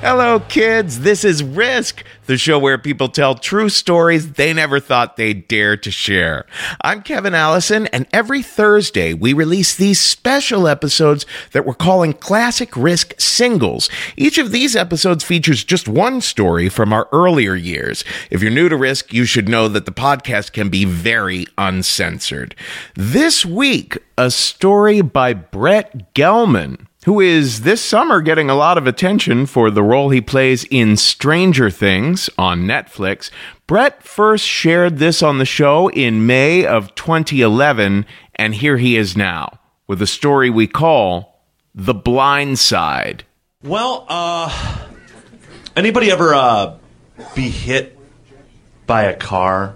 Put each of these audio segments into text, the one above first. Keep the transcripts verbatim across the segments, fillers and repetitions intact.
Hello, kids. This is Risk, the show where people tell true stories they never thought they'd dare to share. I'm Kevin Allison, and every Thursday we release these special episodes that we're calling Classic Risk Singles. Each of these episodes features just one story from our earlier years. If you're new to Risk, you should know that the podcast can be very uncensored. This week, a story by Brett Gelman, who is this summer getting a lot of attention for the role he plays in Stranger Things on Netflix. Brett first shared this on the show in May of twenty eleven, and here he is now with a story we call The Blind Side. Well, uh, anybody ever uh, be hit by a car?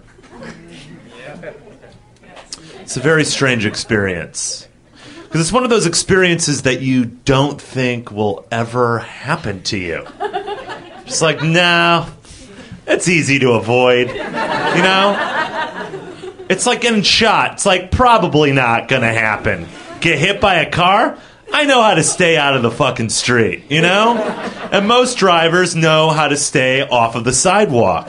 It's a very strange experience. Because it's one of those experiences that you don't think will ever happen to you. Just like, no, it's easy to avoid, you know? It's like getting shot. It's like, probably not gonna happen. Get hit by a car? I know how to stay out of the fucking street, you know? And most drivers know how to stay off of the sidewalk.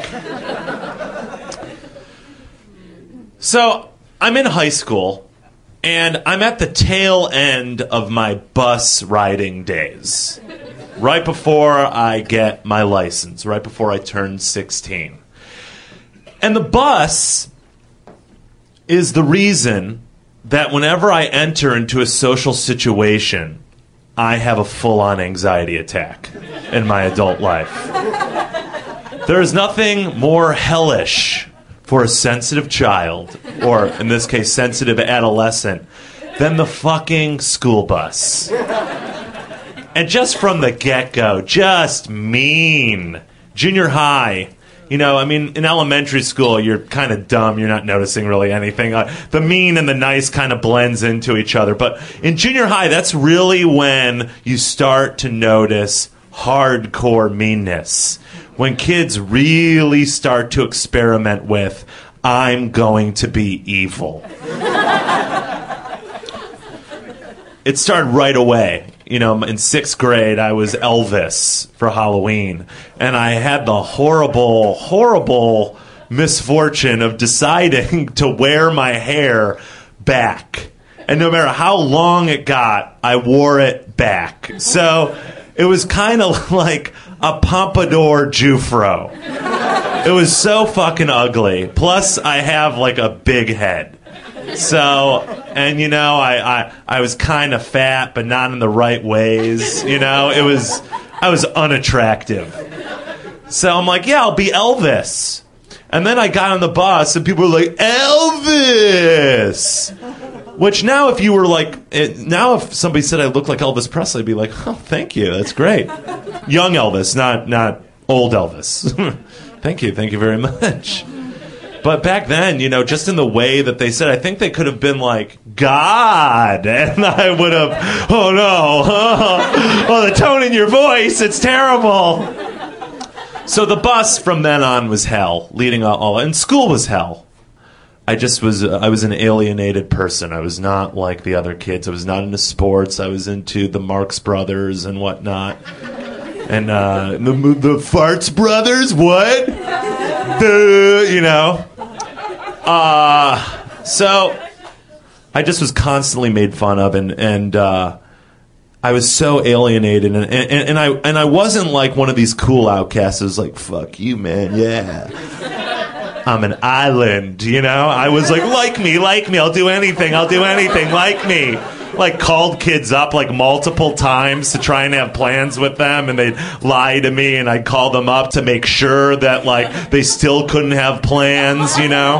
So, I'm in high school. And I'm at the tail end of my bus riding days. Right before I get my license. Right before I turn sixteen. And the bus is the reason that whenever I enter into a social situation, I have a full-on anxiety attack in my adult life. There is nothing more hellish for a sensitive child, or in this case, sensitive adolescent, than the fucking school bus. And just from the get-go, just mean. Junior high, you know, I mean, in elementary school, you're kind of dumb, you're not noticing really anything. Uh, the mean and the nice kind of blends into each other. But in junior high, that's really when you start to notice hardcore meanness. When kids really start to experiment with, I'm going to be evil. It started right away. You know, in sixth grade, I was Elvis for Halloween. And I had the horrible, horrible misfortune of deciding to wear my hair back. And no matter how long it got, I wore it back. So it was kind of like a pompadour Jufro. It was so fucking ugly. Plus, I have like a big head. So, and you know, I, I, I was kind of fat, but not in the right ways. You know, it was, I was unattractive. So I'm like, yeah, I'll be Elvis. And then I got on the bus and people were like, Elvis! Which now if you were like, it, now if somebody said I look like Elvis Presley, I'd be like, oh, thank you, that's great. Young Elvis, not not old Elvis. Thank you, thank you very much. But back then, you know, just in the way that they said, I think they could have been like, God, and I would have, oh no, oh, oh, the tone in your voice, it's terrible. So the bus from then on was hell, leading all, and school was hell. I just was, uh, I was an alienated person. I was not like the other kids. I was not into sports. I was into the Marx Brothers and whatnot. And uh, the, the Farts Brothers, what? The, you know. Uh, so I just was constantly made fun of, and, and uh, I was so alienated. And, and, and, I, and I wasn't like one of these cool outcasts who was like, fuck you, man, yeah. I'm an island, you know? I was like, like me, like me, I'll do anything, I'll do anything, like me. Like, called kids up, like, multiple times to try and have plans with them, and they'd lie to me, and I'd call them up to make sure that, like, they still couldn't have plans, you know?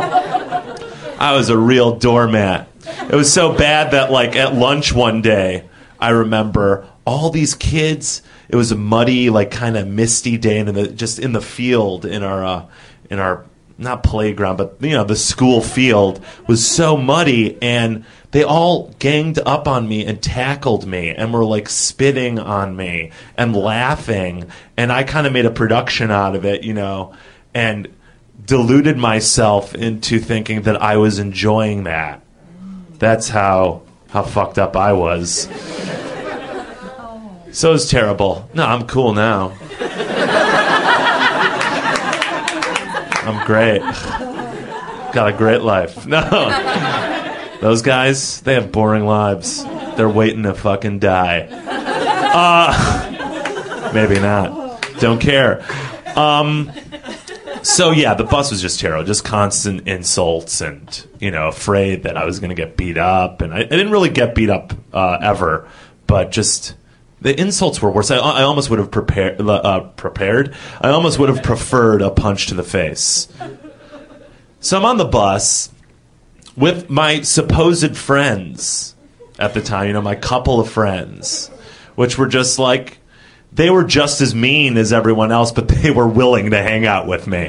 I was a real doormat. It was so bad that, like, at lunch one day, I remember all these kids, it was a muddy, like, kind of misty day, and in the, just in the field, in our, uh, in our, not playground, but, you know, the school field was so muddy, and they all ganged up on me and tackled me and were, like, spitting on me and laughing, and I kind of made a production out of it, you know, and deluded myself into thinking that I was enjoying that. That's how how fucked up I was. So it was terrible. No, I'm cool now. I'm great. Got a great life. No. Those guys, they have boring lives. They're waiting to fucking die. Uh, maybe not. Don't care. Um, so, yeah, the bus was just terrible. Just constant insults and, you know, afraid that I was going to get beat up. And I, I didn't really get beat up uh, ever, but just... the insults were worse. I, I almost would have prepared. Uh, prepared. I almost would have preferred a punch to the face. So I'm on the bus with my supposed friends at the time. You know, my couple of friends, which were just like, they were just as mean as everyone else, but they were willing to hang out with me.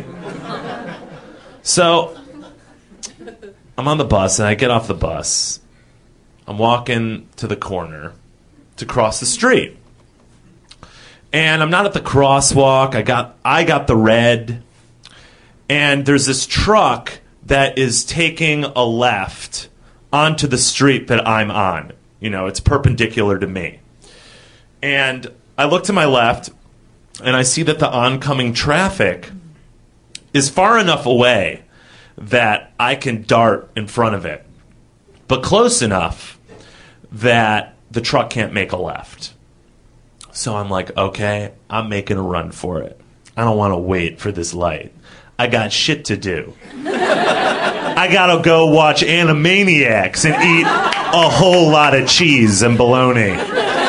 So I'm on the bus, and I get off the bus. I'm walking to the corner to cross the street. And I'm not at the crosswalk. I got I got the red. And there's this truck that is taking a left onto the street that I'm on. You know, it's perpendicular to me. And I look to my left, and I see that the oncoming traffic is far enough away that I can dart in front of it, but close enough that the truck can't make a left. So I'm like, okay, I'm making a run for it. I don't want to wait for this light. I got shit to do. I gotta go watch Animaniacs and eat a whole lot of cheese and bologna.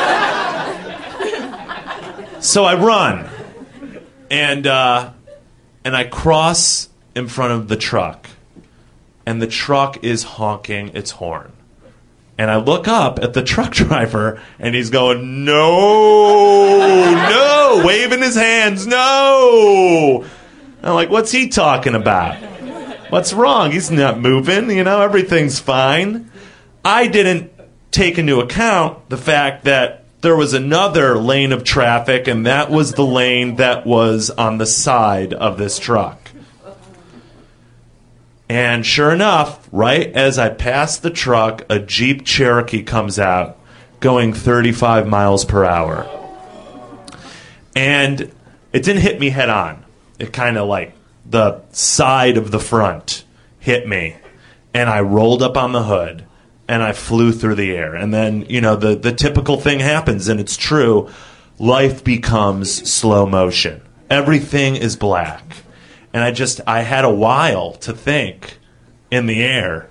So I run, and uh, and I cross in front of the truck, and the truck is honking its horn. And I look up at the truck driver, and he's going, no, no, waving his hands, no. I'm like, what's he talking about? What's wrong? He's not moving, you know, everything's fine. I didn't take into account the fact that there was another lane of traffic, and that was the lane that was on the side of this truck. And sure enough, right as I pass the truck, a Jeep Cherokee comes out going thirty-five miles per hour. And it didn't hit me head on. It kind of like the side of the front hit me. And I rolled up on the hood and I flew through the air. And then, you know, the, the typical thing happens, and it's true. Life becomes slow motion. Everything is black. And I just, I had a while to think in the air.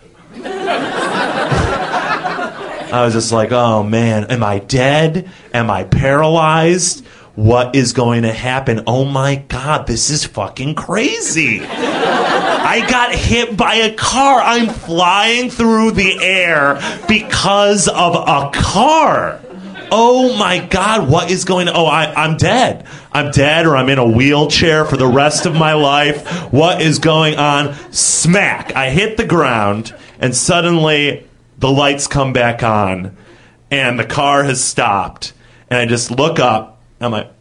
I was just like, oh man, am I dead? Am I paralyzed? What is going to happen? Oh my God, this is fucking crazy. I got hit by a car. I'm flying through the air because of a car. Oh my God, what is going on? Oh, I, I'm dead. I'm dead, or I'm in a wheelchair for the rest of my life. What is going on? Smack. I hit the ground, and suddenly the lights come back on, and the car has stopped. And I just look up, and I'm like,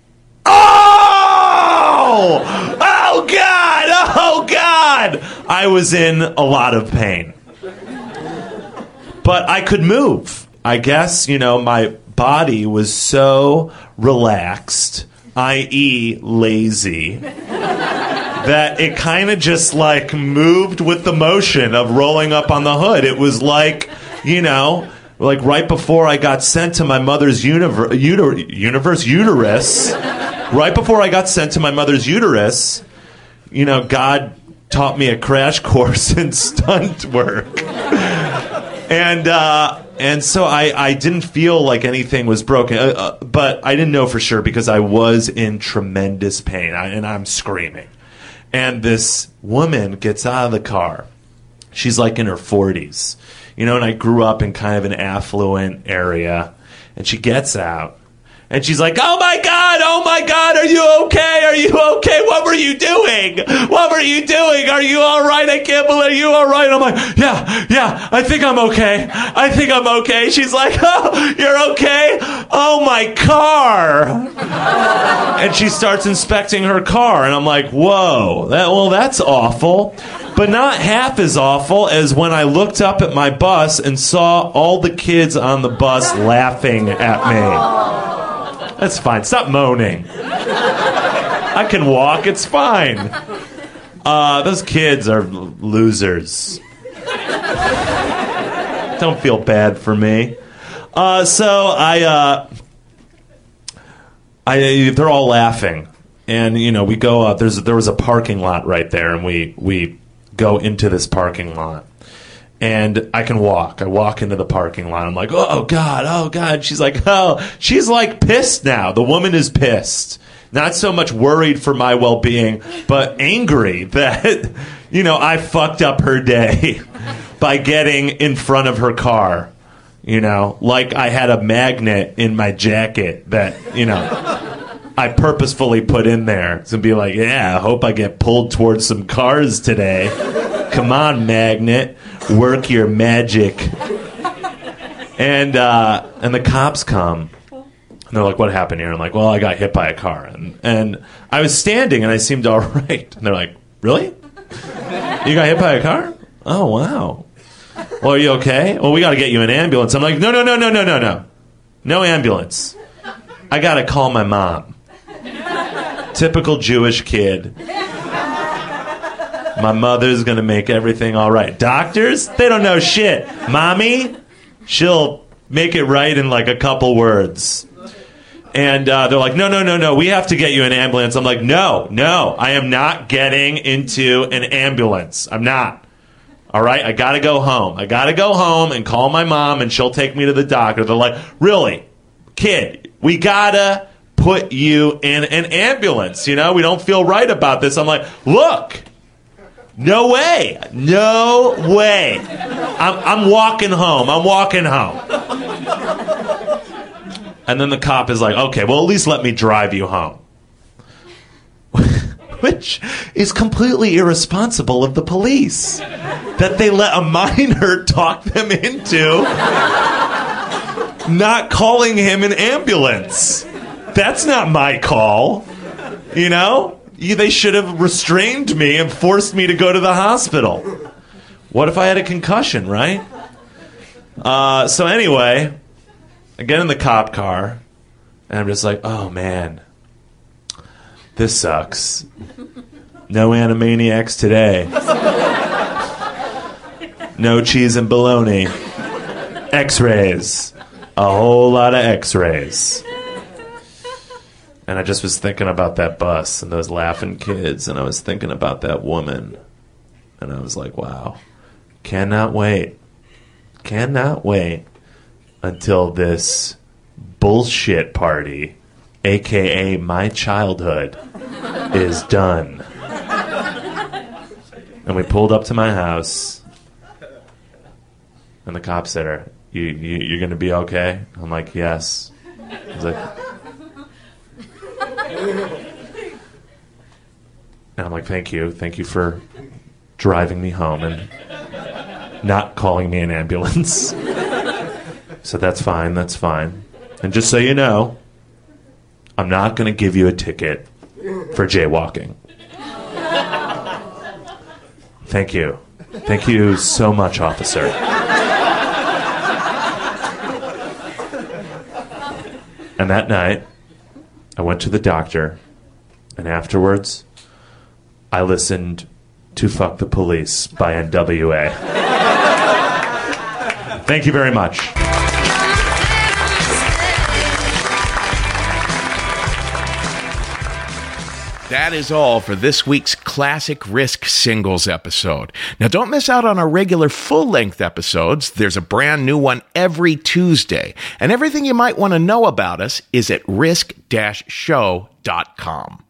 oh! Oh God! Oh God! I was in a lot of pain. But I could move. I guess, you know, my body was so relaxed, that is lazy, that it kind of just like moved with the motion of rolling up on the hood. It was like, you know, like right before I got sent to my mother's univer- uter- universe uterus, right before I got sent to my mother's uterus, you know, God taught me a crash course in stunt work. And uh, and so I, I didn't feel like anything was broken, uh, uh, but I didn't know for sure because I was in tremendous pain, I, and I'm screaming. And this woman gets out of the car. She's like in her forties, you know, and I grew up in kind of an affluent area. And she gets out. And she's like, oh my God, oh my God, are you okay? Are you okay? What were you doing? What were you doing? Are you all right? I can't believe, are you all right? I'm like, yeah, yeah, I think I'm okay. I think I'm okay. She's like, oh, you're okay? Oh, my car. And she starts inspecting her car. And I'm like, whoa, that, well, that's awful. But not half as awful as when I looked up at my bus and saw all the kids on the bus laughing at me. That's fine. Stop moaning. I can walk. It's fine. Uh, those kids are losers. Don't feel bad for me. Uh, so I, uh, I, they're all laughing, and you know we go up. There's there was a parking lot right there, and we we go into this parking lot, and I can walk. I walk into the parking lot. I'm like, oh God, oh God. She's like, oh, she's like pissed now. The woman is pissed. Not so much worried for my well-being, but angry that, you know, I fucked up her day by getting in front of her car. You know, like I had a magnet in my jacket that, you know, I purposefully put in there to be like, yeah, I hope I get pulled towards some cars today. Come on, magnet, work your magic. And uh, and the cops come. And they're like, what happened here? I'm like, well, I got hit by a car. And, and I was standing, and I seemed all right. And they're like, really? You got hit by a car? Oh, wow. Well, are you okay? Well, we got to get you an ambulance. I'm like, no, no, no, no, no, no, no. No ambulance. I got to call my mom. Typical Jewish kid. My mother's going to make everything all right. Doctors? They don't know shit. Mommy? She'll make it right in like a couple words. And uh, they're like, no, no, no, no, we have to get you an ambulance. I'm like, no, no, I am not getting into an ambulance. I'm not. All right, I got to go home. I got to go home and call my mom, and she'll take me to the doctor. They're like, really, kid, we got to put you in an ambulance. You know, we don't feel right about this. I'm like, look, no way, no way. I'm, I'm walking home. I'm walking home. And then the cop is like, okay, well, at least let me drive you home. Which is completely irresponsible of the police. That they let a minor talk them into not calling him an ambulance. That's not my call. You know? They should have restrained me and forced me to go to the hospital. What if I had a concussion, right? Uh, so anyway, I get in the cop car, and I'm just like, oh, man, this sucks. No Animaniacs today. No cheese and bologna. X-rays. A whole lot of X-rays. And I just was thinking about that bus and those laughing kids, and I was thinking about that woman. And I was like, wow, cannot wait. Cannot wait until this bullshit party, a k a my childhood, is done. And we pulled up to my house, and the cop said, you, you, you're going to be okay? I'm like, yes. He's like... And I'm like, thank you. Thank you for driving me home and not calling me an ambulance. So that's fine. That's fine. And just so you know, I'm not going to give you a ticket for jaywalking. Thank you. Thank you so much, officer. And that night, I went to the doctor, and afterwards, I listened to Fuck the Police by N W A. Thank you very much. That is all for this week's Classic Risk Singles episode. Now, don't miss out on our regular full-length episodes. There's a brand new one every Tuesday. And everything you might want to know about us is at risk dash show dot com.